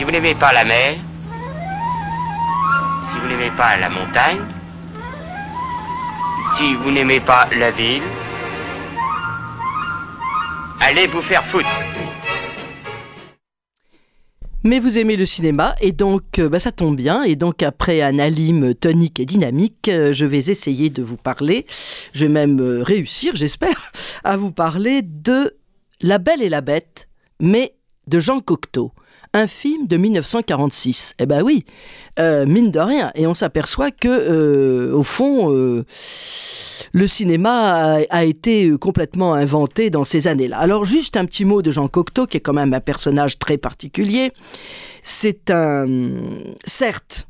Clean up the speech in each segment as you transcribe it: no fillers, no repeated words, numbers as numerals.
vous n'aimez pas la mer, si vous n'aimez pas la montagne, si vous n'aimez pas la ville, allez vous faire foutre. Mais vous aimez le cinéma et donc ça tombe bien. Et donc après un Halim tonique et dynamique, je vais essayer de vous parler, je vais même réussir, j'espère, à vous parler de La Belle et la Bête, mais de Jean Cocteau. Un film de 1946. Eh ben oui, mine de rien. Et on s'aperçoit que, au fond, le cinéma a été complètement inventé dans ces années-là. Alors, juste un petit mot de Jean Cocteau, qui est quand même un personnage très particulier. C'est un... Certes,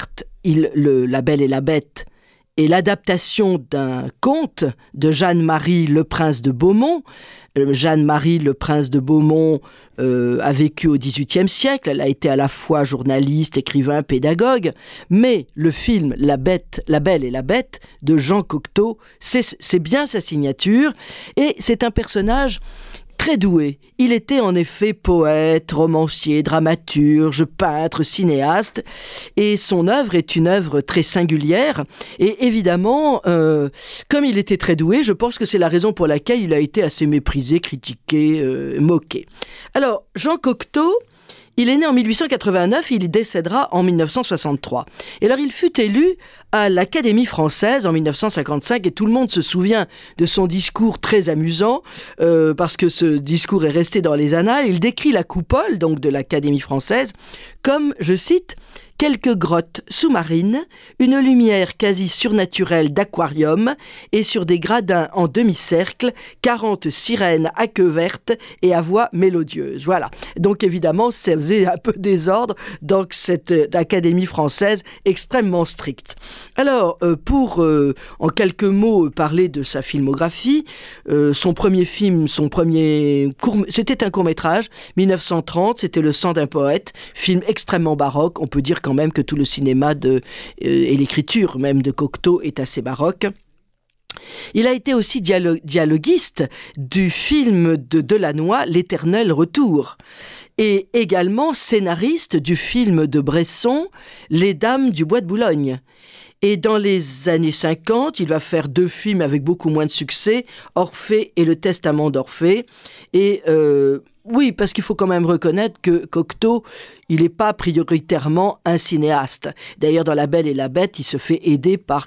La Belle et la Bête est l'adaptation d'un conte de Jeanne-Marie Le Prince de Beaumont. Jeanne-Marie Le Prince de Beaumont a vécu au XVIIIe siècle. Elle a été à la fois journaliste, écrivain, pédagogue. Mais le film La Belle et la Bête de Jean Cocteau, c'est bien sa signature. Et c'est un personnage très doué. Il était en effet poète, romancier, dramaturge, peintre, cinéaste, et son œuvre est une œuvre très singulière. Et évidemment, comme il était très doué, je pense que c'est la raison pour laquelle il a été assez méprisé, critiqué, moqué. Alors, Jean Cocteau, il est né en 1889 et il décédera en 1963. Et alors, il fut élu à l'Académie française en 1955 et tout le monde se souvient de son discours très amusant parce que ce discours est resté dans les annales. Il décrit la coupole donc de l'Académie française comme, je cite, « quelques grottes sous-marines, une lumière quasi surnaturelle d'aquarium et sur des gradins en demi-cercle, 40 sirènes à queue verte et à voix mélodieuse. » Voilà. Donc évidemment, ça faisait un peu désordre dans cette Académie française extrêmement stricte. Alors, pour en quelques mots parler de sa filmographie, son premier film, c'était un court-métrage, 1930, c'était Le sang d'un poète, film extrêmement baroque. On peut dire quand même que tout le cinéma et l'écriture même de Cocteau est assez baroque. Il a été aussi dialoguiste du film de Delannoy, L'Éternel Retour, et également scénariste du film de Bresson, Les Dames du Bois de Boulogne. Et dans les années 50, il va faire 2 films avec beaucoup moins de succès, Orphée et Le Testament d'Orphée. Et oui, parce qu'il faut quand même reconnaître que Cocteau, il n'est pas prioritairement un cinéaste. D'ailleurs, dans La Belle et la Bête, il se fait aider par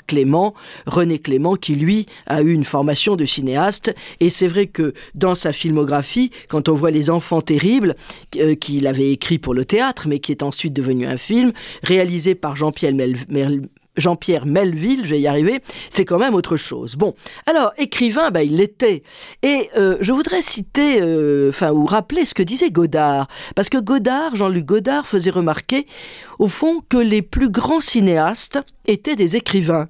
René Clément, qui lui a eu une formation de cinéaste. Et c'est vrai que dans sa filmographie, quand on voit Les Enfants terribles, qu'il avait écrit pour le théâtre, mais qui est ensuite devenu un film, réalisé par Jean-Pierre Melville, je vais y arriver, c'est quand même autre chose. Bon, alors, écrivain, il l'était. Et je voudrais citer, ou rappeler ce que disait Godard. Parce que Jean-Luc Godard faisait remarquer, au fond, que les plus grands cinéastes étaient des écrivains.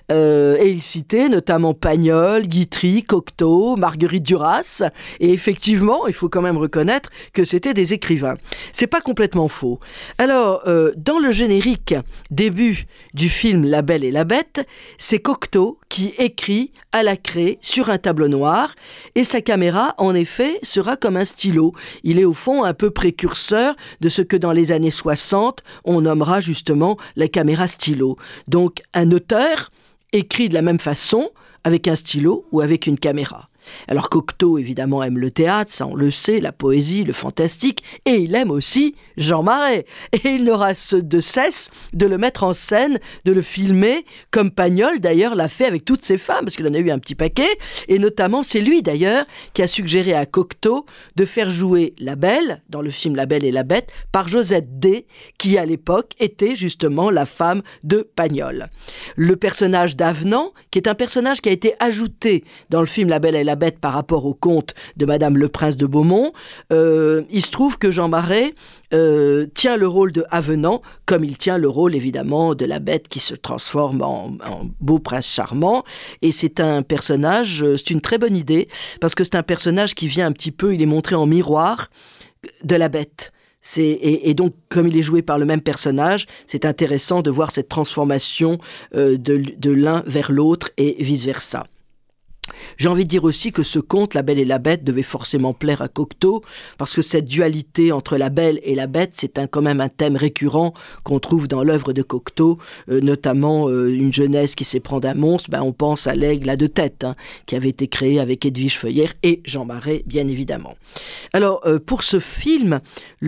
Et il citait notamment Pagnol, Guitry, Cocteau, Marguerite Duras. Et effectivement, il faut quand même reconnaître que c'était des écrivains. C'est pas complètement faux. Alors, dans le générique début du film La Belle et la Bête, c'est Cocteau qui écrit à la craie sur un tableau noir et sa caméra, en effet, sera comme un stylo. Il est au fond un peu précurseur de ce que dans les années 60, on nommera justement la caméra stylo. Donc un auteur écrit de la même façon avec un stylo ou avec une caméra. Alors Cocteau, évidemment, aime le théâtre, ça on le sait, la poésie, le fantastique, et il aime aussi Jean Marais. Et il n'aura de cesse de le mettre en scène, de le filmer, comme Pagnol d'ailleurs l'a fait avec toutes ses femmes, parce qu'il en a eu un petit paquet, et notamment c'est lui d'ailleurs qui a suggéré à Cocteau de faire jouer la Belle, dans le film La Belle et la Bête, par Josette D, qui à l'époque était justement la femme de Pagnol. Le personnage d'Avenant, qui est un personnage qui a été ajouté dans le film La Belle et la Bête par rapport au conte de Madame Le Prince de Beaumont, il se trouve que Jean Marais tient le rôle de Avenant, comme il tient le rôle évidemment de la Bête qui se transforme en beau prince charmant. Et c'est un personnage, c'est une très bonne idée, parce que c'est un personnage qui vient un petit peu, il est montré en miroir de la Bête. Et donc, comme il est joué par le même personnage, c'est intéressant de voir cette transformation de l'un vers l'autre et vice-versa. J'ai envie de dire aussi que ce conte, La Belle et la Bête, devait forcément plaire à Cocteau, parce que cette dualité entre la belle et la bête, c'est quand même un thème récurrent qu'on trouve dans l'œuvre de Cocteau, notamment une jeunesse qui s'éprend d'un monstre. On pense à L'Aigle à deux têtes, qui avait été créé avec Edwige Feuillère et Jean Marais, bien évidemment. Alors, pour ce film,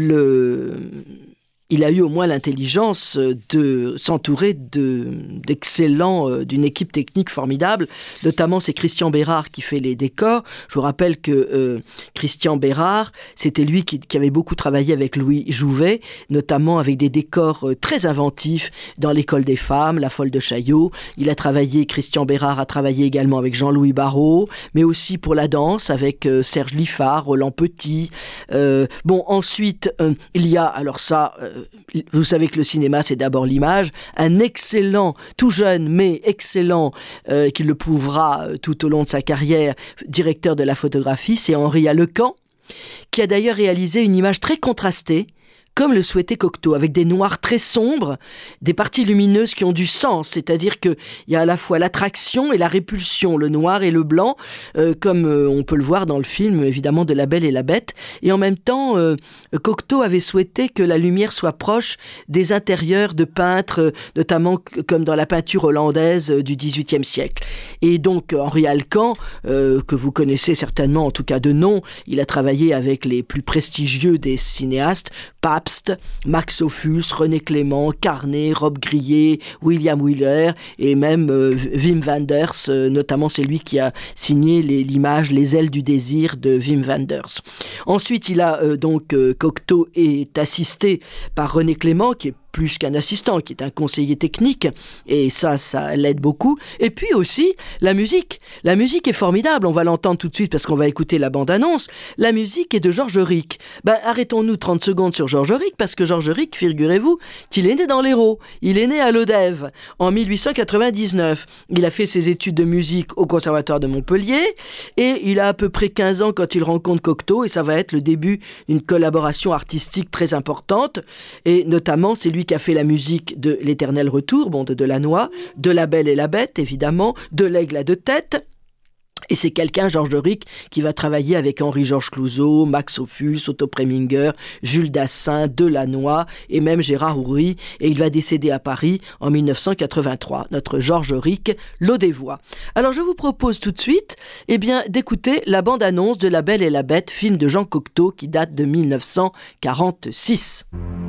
il a eu au moins l'intelligence de s'entourer d'excellents, d'une équipe technique formidable. Notamment, c'est Christian Bérard qui fait les décors. Je vous rappelle que Christian Bérard, c'était lui qui avait beaucoup travaillé avec Louis Jouvet, notamment avec des décors très inventifs dans l'École des femmes, La Folle de Chaillot. Christian Bérard a travaillé également avec Jean-Louis Barrault, mais aussi pour la danse avec Serge Liffard, Roland Petit. Ensuite, il y a, alors ça... vous savez que le cinéma, c'est d'abord l'image. Un excellent, tout jeune, mais excellent, qui le prouvera tout au long de sa carrière, directeur de la photographie, c'est Henri Alecan, qui a d'ailleurs réalisé une image très contrastée, comme le souhaitait Cocteau, avec des noirs très sombres, des parties lumineuses qui ont du sens, c'est-à-dire qu'il y a à la fois l'attraction et la répulsion, le noir et le blanc, comme on peut le voir dans le film, évidemment, de La Belle et la Bête. Et en même temps, Cocteau avait souhaité que la lumière soit proche des intérieurs de peintres, notamment comme dans la peinture hollandaise du XVIIIe siècle. Et donc, Henri Alecan, que vous connaissez certainement, en tout cas de nom, il a travaillé avec les plus prestigieux des cinéastes, Pabst, Max Ophuls, René Clément, Carnet, Rob Grillet, William Wyler et même Wim Wenders, notamment c'est lui qui a signé l'image Les ailes du désir de Wim Wenders. Ensuite, il a Cocteau est assisté par René Clément, qui est plus qu'un assistant, qui est un conseiller technique, et ça l'aide beaucoup. Et puis aussi, la musique. La musique est formidable, on va l'entendre tout de suite parce qu'on va écouter la bande-annonce. La musique est de Georges Ric. Arrêtons-nous 30 secondes sur Georges Ric, parce que Georges Ric, figurez-vous, qu'il est né dans l'Hérault. Il est né à Lodève en 1899. Il a fait ses études de musique au Conservatoire de Montpellier, et il a à peu près 15 ans quand il rencontre Cocteau, et ça va être le début d'une collaboration artistique très importante, et notamment, c'est lui qui a fait la musique de L'Éternel Retour, de Delannoy, de La Belle et la Bête, évidemment, de L'Aigle à deux têtes. Et c'est quelqu'un, Georges Ric, qui va travailler avec Henri-Georges Clouzot, Max Ophuls, Otto Preminger, Jules Dassin, Delannoy et même Gérard Houry. Et il va décéder à Paris en 1983, notre Georges Ric, l'Odévois. Alors je vous propose tout de suite d'écouter la bande-annonce de La Belle et la Bête, film de Jean Cocteau qui date de 1946.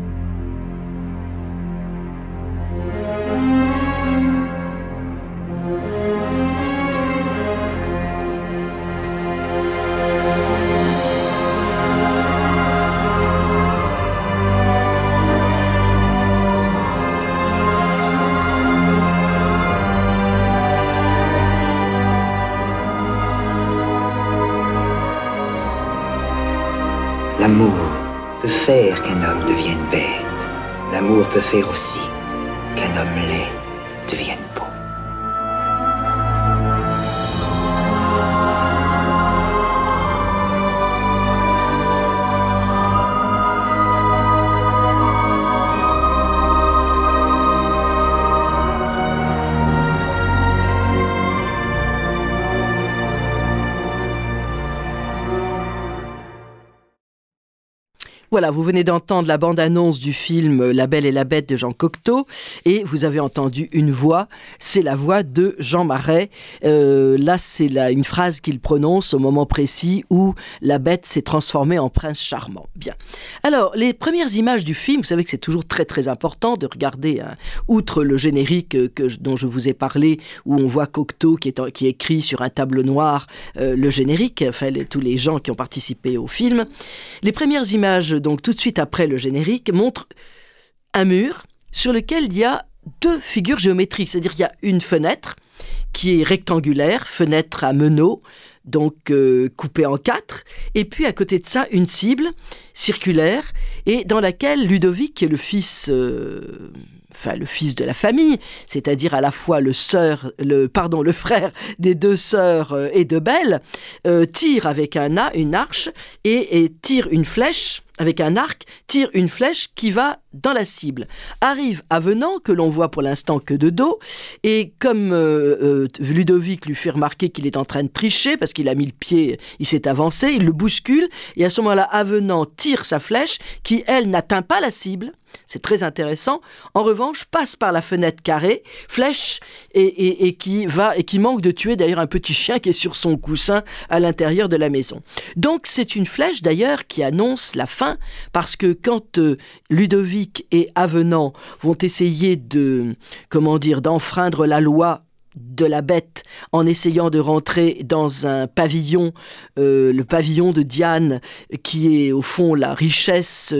L'amour peut faire qu'un homme devienne bête. L'amour peut faire aussi qu'un homme laid devienne beau. Voilà, vous venez d'entendre la bande-annonce du film La Belle et la Bête de Jean Cocteau, et vous avez entendu une voix, c'est la voix de Jean Marais. Là, c'est une phrase qu'il prononce au moment précis où la bête s'est transformée en prince charmant. Bien. Alors, les premières images du film, vous savez que c'est toujours très très important de regarder, outre le générique dont je vous ai parlé, où on voit Cocteau qui écrit sur un tableau noir le générique, tous les gens qui ont participé au film. Les premières images, donc tout de suite après le générique, montre un mur sur lequel il y a deux figures géométriques, c'est-à-dire qu'il y a une fenêtre qui est rectangulaire, fenêtre à meneaux, donc coupée en 4, et puis à côté de ça une cible circulaire, et dans laquelle Ludovic, qui est le fils de la famille, c'est-à-dire à la fois le frère des deux sœurs et de Belle, tire avec une arche et tire une flèche avec un arc, tire une flèche qui va dans la cible. Arrive Avenant, que l'on voit pour l'instant que de dos, et comme Ludovic lui fait remarquer qu'il est en train de tricher, parce qu'il a mis le pied, il s'est avancé, il le bouscule, et à ce moment-là, Avenant tire sa flèche, qui, elle, n'atteint pas la cible. C'est très intéressant. En revanche, passe par la fenêtre carrée, flèche, et qui manque de tuer d'ailleurs un petit chien qui est sur son coussin à l'intérieur de la maison. Donc c'est une flèche d'ailleurs qui annonce la fin, parce que quand Ludovic et Avenant vont essayer d'enfreindre la loi de la bête en essayant de rentrer dans un pavillon, le pavillon de Diane, qui est au fond la richesse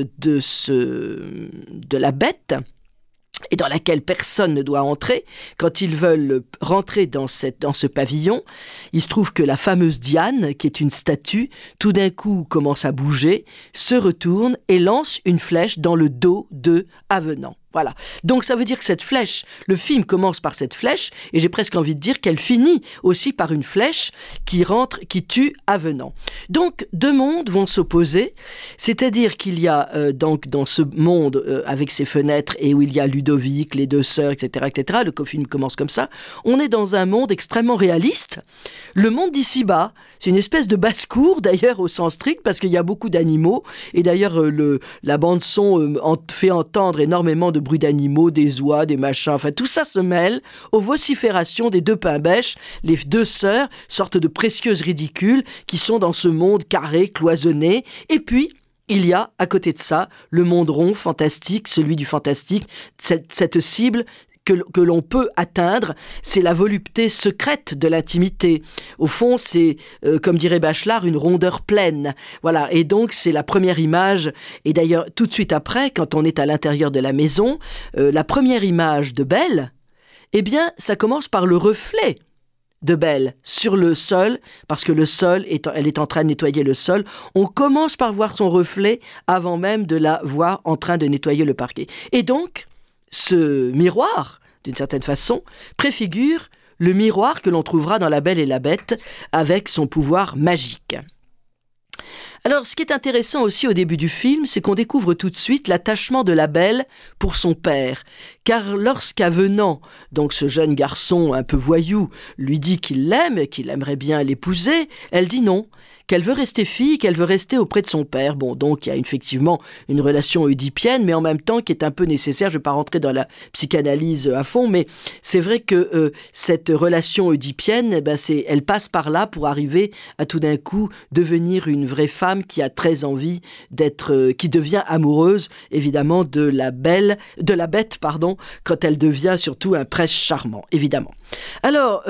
de la bête, et dans laquelle personne ne doit entrer. Quand ils veulent rentrer dans ce pavillon, il se trouve que la fameuse Diane, qui est une statue, tout d'un coup commence à bouger, se retourne et lance une flèche dans le dos de Avenant. Voilà. Donc ça veut dire que cette flèche, le film commence par cette flèche, et j'ai presque envie de dire qu'elle finit aussi par une flèche qui tue Avenant. Donc deux mondes vont s'opposer, c'est-à-dire qu'il y a donc dans ce monde avec ses fenêtres et où il y a Ludovic, les deux sœurs, etc., le film commence comme ça. On est dans un monde extrêmement réaliste. Le monde d'ici-bas, c'est une espèce de basse-cour d'ailleurs au sens strict, parce qu'il y a beaucoup d'animaux, et d'ailleurs la bande son fait entendre énormément de bruit d'animaux, des oies, des machins, enfin tout ça se mêle aux vociférations des deux pain-bêches, les deux sœurs, sortes de précieuses ridicules qui sont dans ce monde carré, cloisonné, et puis il y a à côté de ça le monde rond, fantastique, celui du fantastique, cette cible que l'on peut atteindre, c'est la volupté secrète de l'intimité. Au fond, c'est, comme dirait Bachelard, une rondeur pleine. Voilà, et donc c'est la première image, et d'ailleurs tout de suite après, quand on est à l'intérieur de la maison, la première image de Belle, eh bien, ça commence par le reflet de Belle sur le sol, parce que elle est en train de nettoyer le sol. On commence par voir son reflet avant même de la voir en train de nettoyer le parquet. Et donc, ce miroir, d'une certaine façon, préfigure le miroir que l'on trouvera dans La Belle et la Bête avec son pouvoir magique. Alors, ce qui est intéressant aussi au début du film, c'est qu'on découvre tout de suite l'attachement de la Belle pour son père. Car lorsqu'Avenant, donc ce jeune garçon un peu voyou, lui dit qu'il l'aime et qu'il aimerait bien l'épouser, elle dit non, qu'elle veut rester fille, qu'elle veut rester auprès de son père. Bon, donc il y a effectivement une relation oedipienne, mais en même temps qui est un peu nécessaire. Je ne vais pas rentrer dans la psychanalyse à fond, mais c'est vrai que cette relation oedipienne, elle passe par là pour arriver à tout d'un coup devenir une vraie femme qui a très envie qui devient amoureuse, évidemment, de la bête, quand elle devient surtout un prince charmant, évidemment. Alors,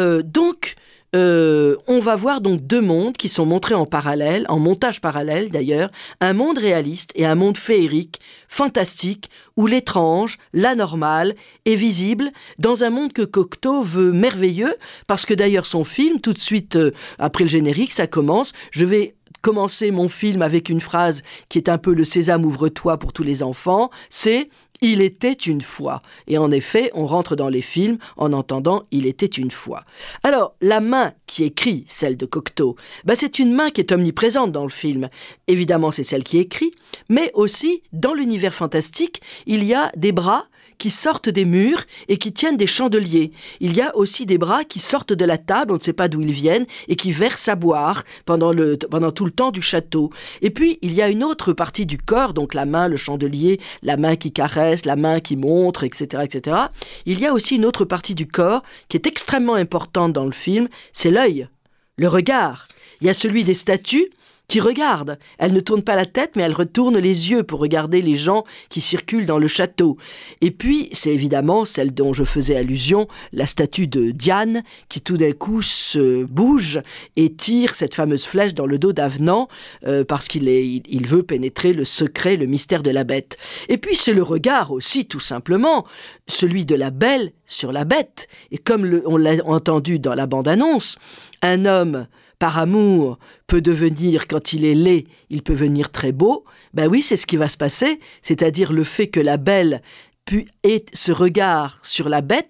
on va voir donc deux mondes qui sont montrés en parallèle, en montage parallèle d'ailleurs, un monde réaliste et un monde féerique, fantastique, où l'étrange, l'anormal est visible dans un monde que Cocteau veut merveilleux, parce que d'ailleurs son film, tout de suite après le générique, ça commence, je vais commencer mon film avec une phrase qui est un peu le sésame ouvre-toi pour tous les enfants, c'est « Il était une fois ». Et en effet, on rentre dans les films en entendant « Il était une fois ». Alors, la main qui écrit, celle de Cocteau, c'est une main qui est omniprésente dans le film. Évidemment, c'est celle qui écrit, mais aussi, dans l'univers fantastique, il y a des bras qui sortent des murs et qui tiennent des chandeliers. Il y a aussi des bras qui sortent de la table, on ne sait pas d'où ils viennent, et qui versent à boire pendant tout le temps du château. Et puis, il y a une autre partie du corps, donc la main, le chandelier, la main qui caresse, la main qui montre, etc., etc. Il y a aussi une autre partie du corps qui est extrêmement importante dans le film, c'est l'œil, le regard. Il y a celui des statues, qui regarde. Elle ne tourne pas la tête, mais elle retourne les yeux pour regarder les gens qui circulent dans le château. Et puis, c'est évidemment celle dont je faisais allusion, la statue de Diane, qui tout d'un coup se bouge et tire cette fameuse flèche dans le dos d'Avenant, parce qu'il veut pénétrer le secret, le mystère de la bête. Et puis, c'est le regard aussi, tout simplement, celui de la Belle sur la Bête. Et comme on l'a entendu dans la bande-annonce, un homme par amour, peut devenir, quand il est laid, il peut venir très beau. Oui, c'est ce qui va se passer, c'est-à-dire le fait que la Belle ait ce regard sur la Bête,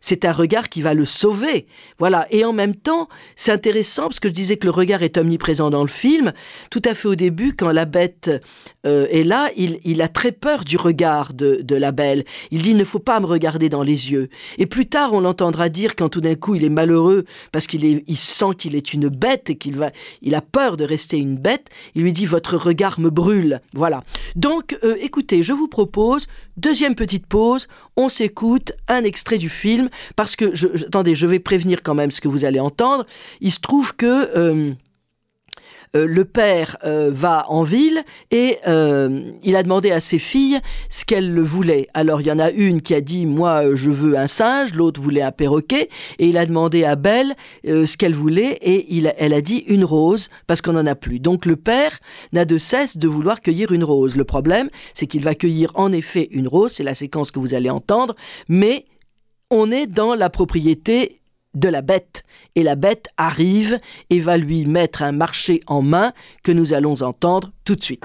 c'est un regard qui va le sauver. Voilà. Et en même temps, c'est intéressant parce que je disais que le regard est omniprésent dans le film. Tout à fait au début, quand la bête est là, il a très peur du regard de la belle. Il dit « il ne faut pas me regarder dans les yeux ». Et plus tard, on l'entendra dire quand tout d'un coup il est malheureux parce il sent qu'il est une bête et il a peur de rester une bête. Il lui dit « votre regard me brûle ». Voilà. Donc, écoutez, je vous propose, deuxième petite pause, on s'écoute un extrait du film parce que, attendez, je vais prévenir quand même ce que vous allez entendre. Il se trouve que le père va en ville et il a demandé à ses filles ce qu'elles voulaient. Alors il y en a une qui a dit « moi je veux un singe », l'autre voulait un perroquet, et il a demandé à Belle ce qu'elle voulait et elle a dit une rose parce qu'on n'en a plus. Donc le père n'a de cesse de vouloir cueillir une rose. Le problème, c'est qu'il va cueillir en effet une rose, c'est la séquence que vous allez entendre, mais on est dans la propriété de la bête. Et la bête arrive et va lui mettre un marché en main que nous allons entendre tout de suite.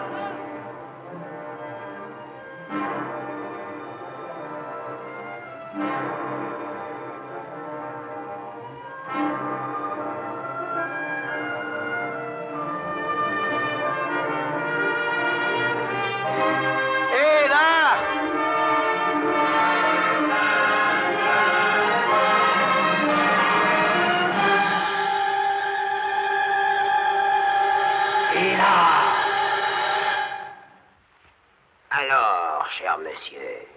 Cher monsieur,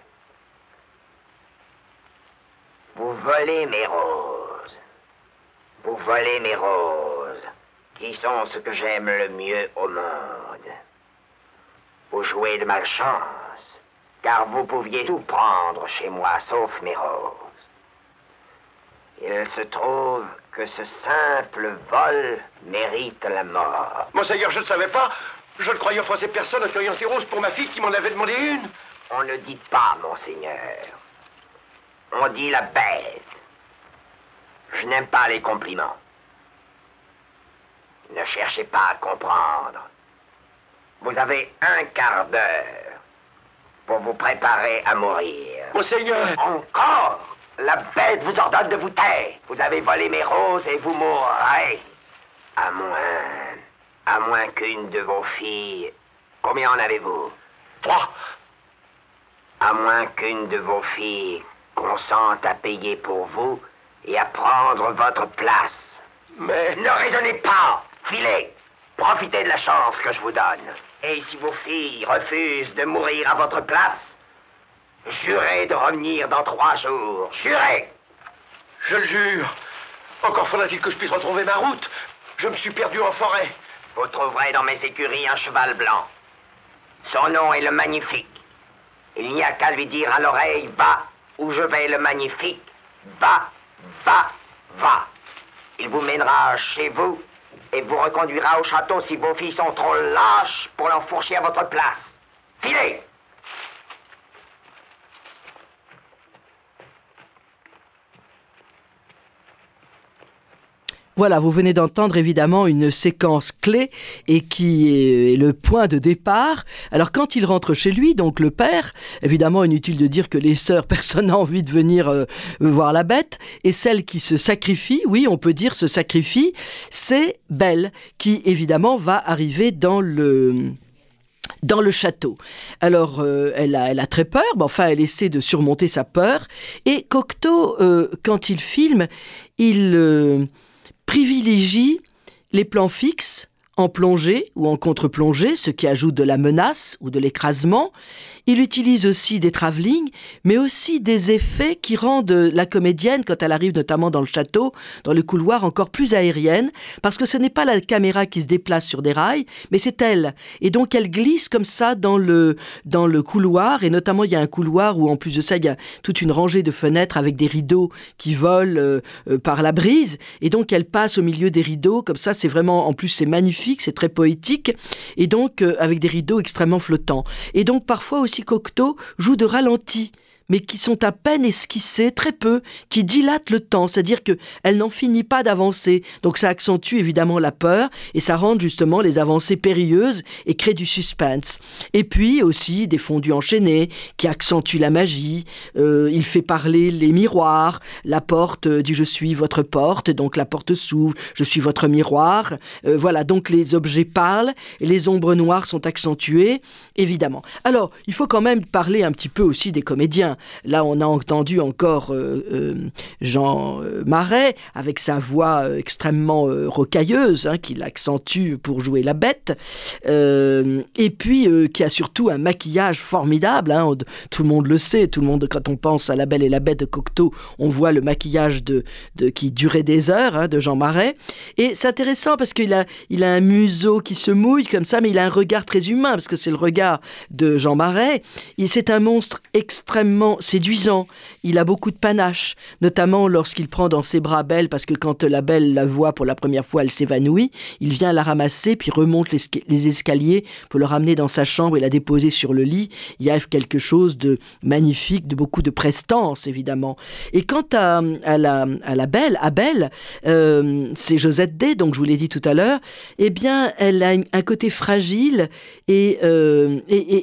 vous volez mes roses. Vous volez mes roses, qui sont ce que j'aime le mieux au monde. Vous jouez de malchance, car vous pouviez tout prendre chez moi, sauf mes roses. Il se trouve que ce simple vol mérite la mort. Monseigneur, je ne savais pas. Je ne croyais offenser personne en cueillant ces roses pour ma fille qui m'en avait demandé une. On ne dit pas, monseigneur. On dit la bête. Je n'aime pas les compliments. Ne cherchez pas à comprendre. Vous avez un quart d'heure pour vous préparer à mourir. Monseigneur! Encore! La bête vous ordonne de vous taire. Vous avez volé mes roses et vous mourrez. À moins qu'une de vos filles... Combien en avez-vous? 3. À moins qu'une de vos filles consente à payer pour vous et à prendre votre place. Mais... Ne raisonnez pas! Filez! Profitez de la chance que je vous donne. Et si vos filles refusent de mourir à votre place, jurez de revenir dans 3 jours. Jurez! Je le jure. Encore faudra-t-il que je puisse retrouver ma route. Je me suis perdu en forêt. Vous trouverez dans mes écuries un cheval blanc. Son nom est le Magnifique. Il n'y a qu'à lui dire à l'oreille « Va, où je vais le Magnifique. Va, va, va. » Il vous mènera chez vous et vous reconduira au château si vos filles sont trop lâches pour l'enfourcher à votre place. Filez! Voilà, vous venez d'entendre évidemment une séquence clé et qui est le point de départ. Alors quand il rentre chez lui, donc le père, évidemment inutile de dire que les sœurs, personne n'a envie de venir voir la bête, et celle qui se sacrifie, oui on peut dire se sacrifie, c'est Belle qui évidemment va arriver dans le château. Alors, elle a très peur, mais enfin, elle essaie de surmonter sa peur. Et Cocteau, quand il filme, il privilégie les plans fixes en plongée ou en contre-plongée, ce qui ajoute de la menace ou de l'écrasement. Il utilise aussi des travelling, mais aussi des effets qui rendent la comédienne, quand elle arrive notamment dans le château, dans le couloir, encore plus aérienne, parce que ce n'est pas la caméra qui se déplace sur des rails, mais c'est elle. Et donc elle glisse comme ça dans le couloir, et notamment il y a un couloir où en plus de ça, il y a toute une rangée de fenêtres avec des rideaux qui volent par la brise, et donc elle passe au milieu des rideaux, comme ça c'est vraiment, en plus c'est magnifique, c'est très poétique, et donc avec des rideaux extrêmement flottants. Et donc parfois aussi Cocteau joue de ralenti, mais qui sont à peine esquissées, très peu, qui dilatent le temps, c'est-à-dire qu'elle n'en finit pas d'avancer. Donc ça accentue évidemment la peur et ça rend justement les avancées périlleuses et crée du suspense. Et puis aussi des fondus enchaînés qui accentuent la magie. Il fait parler les miroirs. La porte dit « je suis votre porte », donc la porte s'ouvre, « je suis votre miroir ». Voilà, donc les objets parlent et les ombres noires sont accentuées, évidemment. Alors, il faut quand même parler un petit peu aussi des comédiens. Là, on a entendu encore Jean Marais avec sa voix extrêmement rocailleuse, qui l'accentue pour jouer la bête, et puis qui a surtout un maquillage formidable. Tout le monde le sait, quand on pense à La Belle et la Bête de Cocteau, on voit le maquillage qui durait des heures, de Jean Marais. Et c'est intéressant parce qu'il a un museau qui se mouille comme ça, mais il a un regard très humain, parce que c'est le regard de Jean Marais. C'est un monstre extrêmement séduisant. Il a beaucoup de panache, notamment lorsqu'il prend dans ses bras Belle, parce que quand la Belle la voit pour la première fois, elle s'évanouit. Il vient la ramasser, puis remonte les escaliers pour le ramener dans sa chambre et la déposer sur le lit. Il y a quelque chose de magnifique, de beaucoup de prestance, évidemment. Et quant à Belle, c'est Josette Day, donc je vous l'ai dit tout à l'heure, eh bien, elle a un côté fragile et elle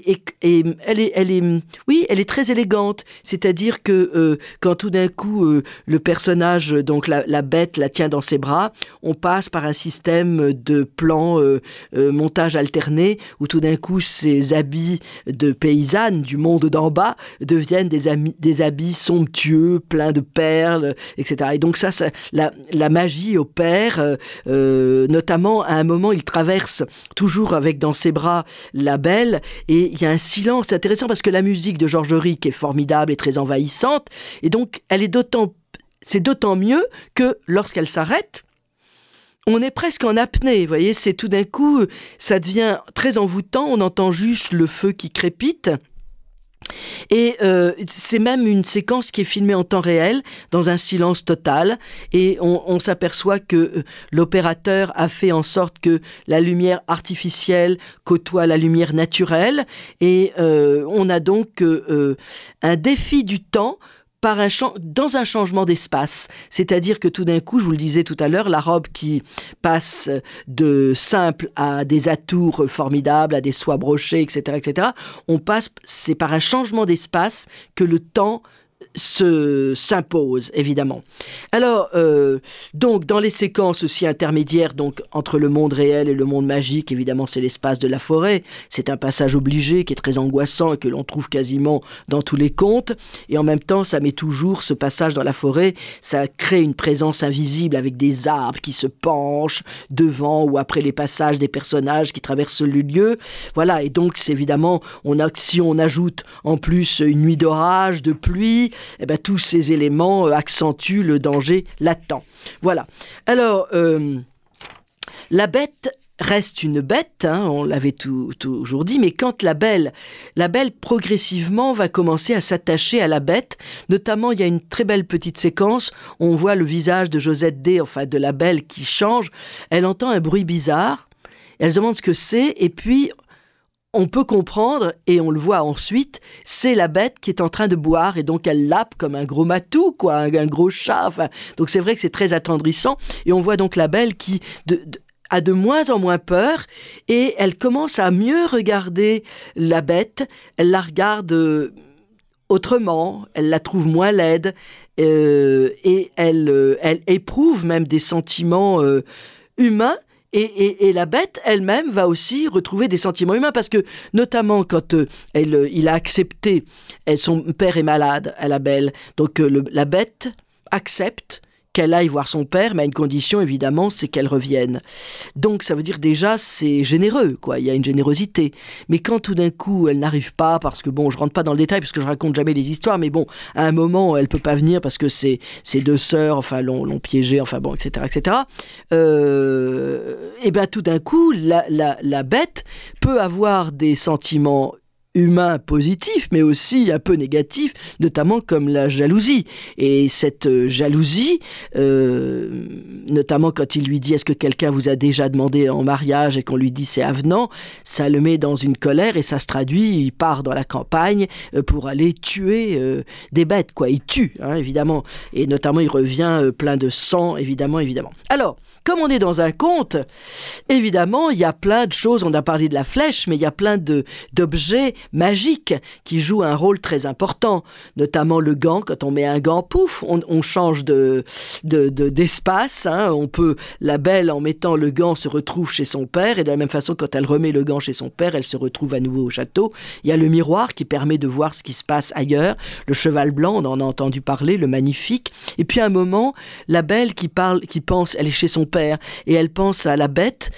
est très élégante. C'est-à-dire que quand tout d'un coup le personnage, donc la bête, la tient dans ses bras, on passe par un système de plans montage alterné où tout d'un coup ces habits de paysanne du monde d'en bas deviennent des habits somptueux, pleins de perles, etc. Et donc ça la magie opère, notamment à un moment il traverse toujours avec dans ses bras la Belle et il y a un silence. C'est intéressant parce que la musique de Georges Ric est formidable et très envahissante, et donc c'est d'autant mieux que lorsqu'elle s'arrête, on est presque en apnée, vous voyez, c'est tout d'un coup, ça devient très envoûtant, on entend juste le feu qui crépite. Et c'est même une séquence qui est filmée en temps réel, dans un silence total, et on s'aperçoit que l'opérateur a fait en sorte que la lumière artificielle côtoie la lumière naturelle, et on a donc un défi du temps dans un changement d'espace. C'est-à-dire que tout d'un coup, je vous le disais tout à l'heure, la robe qui passe de simple à des atours formidables, à des soies brochées, etc., c'est par un changement d'espace que le temps s'impose, évidemment. Alors, donc, dans les séquences aussi intermédiaires, donc, entre le monde réel et le monde magique, évidemment, c'est l'espace de la forêt. C'est un passage obligé qui est très angoissant et que l'on trouve quasiment dans tous les contes. Et en même temps, ça met toujours ce passage dans la forêt, ça crée une présence invisible avec des arbres qui se penchent devant ou après les passages des personnages qui traversent le lieu. Voilà, et donc, c'est évidemment, si on ajoute en plus une nuit d'orage, de pluie, eh ben, tous ces éléments accentuent le danger latent. Voilà. Alors, la bête reste une bête, on l'avait toujours dit, mais quand la belle progressivement va commencer à s'attacher à la bête, notamment il y a une très belle petite séquence, on voit le visage de Josette Day, enfin de la belle qui change, elle entend un bruit bizarre, elle se demande ce que c'est, et puis on peut comprendre, et on le voit ensuite, c'est la bête qui est en train de boire, et donc elle lappe comme un gros matou, quoi, un gros chat. Enfin, donc c'est vrai que c'est très attendrissant, et on voit donc la belle qui a de moins en moins peur, et elle commence à mieux regarder la bête, elle la regarde autrement, elle la trouve moins laide, et elle éprouve même des sentiments humains. Et la bête elle-même va aussi retrouver des sentiments humains parce que notamment quand il a accepté, son père est malade à la belle, donc la bête accepte qu'elle aille voir son père, mais à une condition évidemment, c'est qu'elle revienne. Donc ça veut dire déjà c'est généreux, quoi. Il y a une générosité. Mais quand tout d'un coup elle n'arrive pas, parce que bon, je rentre pas dans le détail parce que je raconte jamais les histoires, mais bon, à un moment elle peut pas venir parce que ses deux sœurs, enfin l'ont piégée, enfin bon, etc., etc. Et ben tout d'un coup la bête peut avoir des sentiments humain positif, mais aussi un peu négatif, notamment comme la jalousie. Et cette jalousie, notamment quand il lui dit « Est-ce que quelqu'un vous a déjà demandé en mariage ?» et qu'on lui dit « C'est avenant », ça le met dans une colère et ça se traduit, il part dans la campagne pour aller tuer des bêtes, quoi. Il tue, hein, évidemment. Et notamment, il revient plein de sang, évidemment. Alors, comme on est dans un conte, évidemment, il y a plein de choses, on a parlé de la flèche, mais il y a plein d'objets magiques qui jouent un rôle très important, notamment le gant. Quand on met un gant, pouf, on change d'espace, hein. La Belle, en mettant le gant, se retrouve chez son père, et de la même façon, quand elle remet le gant chez son père, elle se retrouve à nouveau au château. Il y a le miroir qui permet de voir ce qui se passe ailleurs, le cheval blanc, on en a entendu parler, le magnifique, et puis à un moment, la Belle qui pense, elle est chez son père, et elle pense à la bête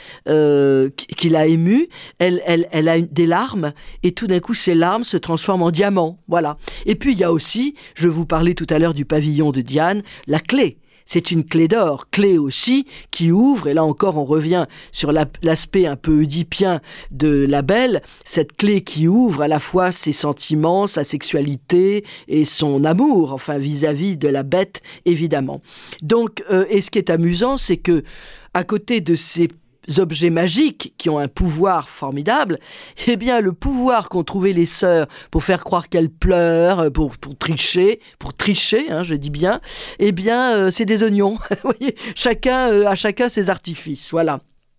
qui l'a émue, elle a des larmes, et tout d'un coup, ces larmes se transforment en diamants, voilà. Et puis, il y a aussi, je vous parlais tout à l'heure du pavillon de Diane, la clé. C'est une clé d'or, clé aussi, qui ouvre, et là encore on revient sur l'aspect un peu oedipien de la Belle, cette clé qui ouvre à la fois ses sentiments, sa sexualité et son amour, enfin vis-à-vis de la bête, évidemment. Donc, et ce qui est amusant, c'est que, à côté de ces objets magiques qui ont un pouvoir formidable, eh bien le pouvoir qu'ont trouvé les sœurs pour faire croire qu'elles pleurent, pour tricher, hein, je dis bien, eh bien c'est des oignons. Vous voyez, à chacun ses artifices, voilà.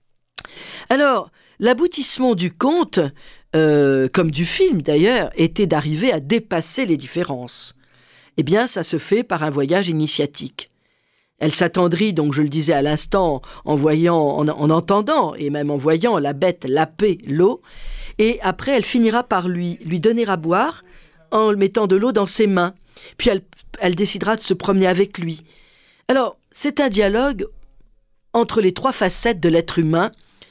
Alors, l'aboutissement du conte, comme du film d'ailleurs, était d'arriver à dépasser les différences. Eh bien, ça se fait par un voyage initiatique. Elle s'attendrit, donc je le disais à l'instant, en entendant et même en voyant la bête laper l'eau, et après elle finira par lui donner à boire en mettant de l'eau dans ses mains. Puis elle décidera de se promener avec lui. Alors, c'est un dialogue entre les trois facettes de l'être humain,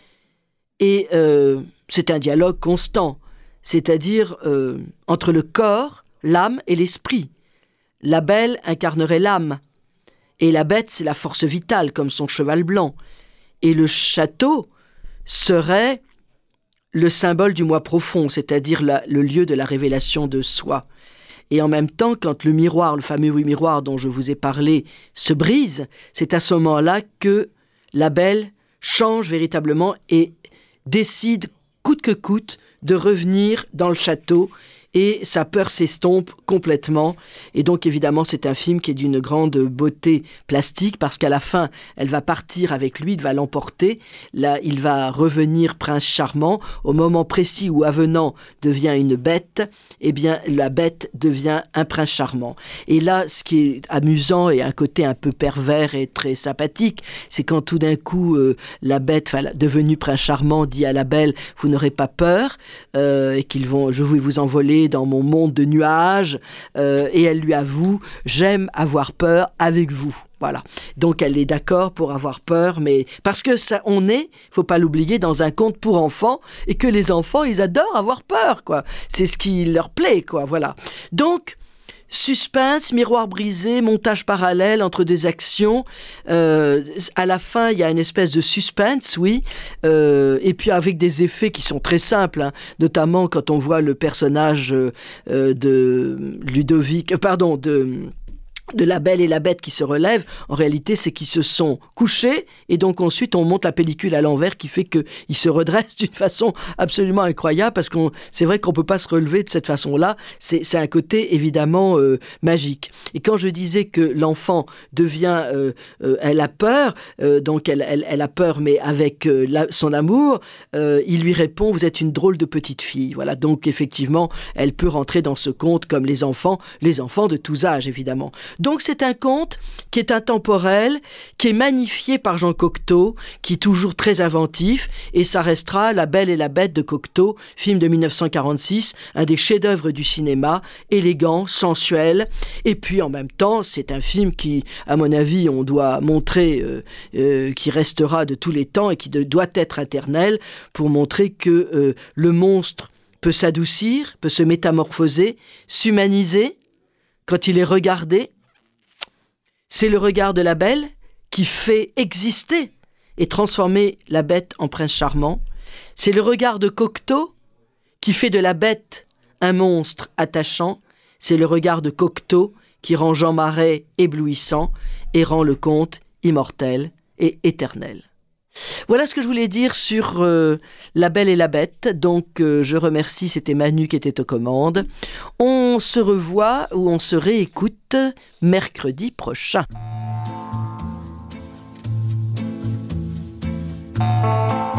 et c'est un dialogue constant, c'est-à-dire entre le corps, l'âme et l'esprit. La Belle incarnerait l'âme, et la bête, c'est la force vitale, comme son cheval blanc. Et le château serait le symbole du moi profond, c'est-à-dire le lieu de la révélation de soi. Et en même temps, quand le miroir, le fameux miroir dont je vous ai parlé, se brise, c'est à ce moment-là que la Belle change véritablement et décide, coûte que coûte, de revenir dans le château, et sa peur s'estompe complètement. Et donc, évidemment, c'est un film qui est d'une grande beauté plastique, parce qu'à la fin, elle va partir avec lui, il va l'emporter. Là, il va revenir prince charmant. Au moment précis où Avenant devient une bête, eh bien, la bête devient un prince charmant. Et là, ce qui est amusant et un côté un peu pervers et très sympathique, c'est quand tout d'un coup, la bête, devenue prince charmant, dit à la Belle, vous n'aurez pas peur, et je vais vous envoler dans mon monde de nuages, et elle lui avoue « j'aime avoir peur avec vous ». Voilà. Donc elle est d'accord pour avoir peur, mais parce que ça, faut pas l'oublier, dans un conte pour enfants, et que les enfants, ils adorent avoir peur, quoi. C'est ce qui leur plaît, quoi. Voilà. Donc, suspense, miroir brisé, montage parallèle entre deux actions. À la fin, il y a une espèce de suspense, oui. Et puis avec des effets qui sont très simples, hein, notamment quand on voit le personnage de Ludovic, de la Belle et la Bête qui se relèvent. En réalité, c'est qu'ils se sont couchés, et donc ensuite on monte la pellicule à l'envers, qui fait qu'ils se redressent d'une façon absolument incroyable, parce que c'est vrai qu'on peut pas se relever de cette façon-là. C'est un côté évidemment magique. Et quand je disais que l'enfant devient, elle a peur, donc elle a peur, mais avec son amour, il lui répond, vous êtes une drôle de petite fille. Voilà. Donc effectivement, elle peut rentrer dans ce conte comme les enfants de tous âges, évidemment. Donc c'est un conte qui est intemporel, qui est magnifié par Jean Cocteau, qui est toujours très inventif, et ça restera La Belle et la Bête de Cocteau, film de 1946, un des chefs-d'œuvre du cinéma, élégant, sensuel, et puis en même temps c'est un film qui, à mon avis, on doit montrer, qui restera de tous les temps et qui doit être éternel, pour montrer que le monstre peut s'adoucir, peut se métamorphoser, s'humaniser quand il est regardé. C'est le regard de la Belle qui fait exister et transformer la Bête en prince charmant. C'est le regard de Cocteau qui fait de la Bête Un monstre attachant, c'est le regard de Cocteau qui rend Jean Marais éblouissant et rend le conte immortel et éternel. Voilà ce que je voulais dire sur La Belle et la Bête. Donc je remercie, c'était Manu qui était aux commandes. On se revoit ou on se réécoute mercredi prochain.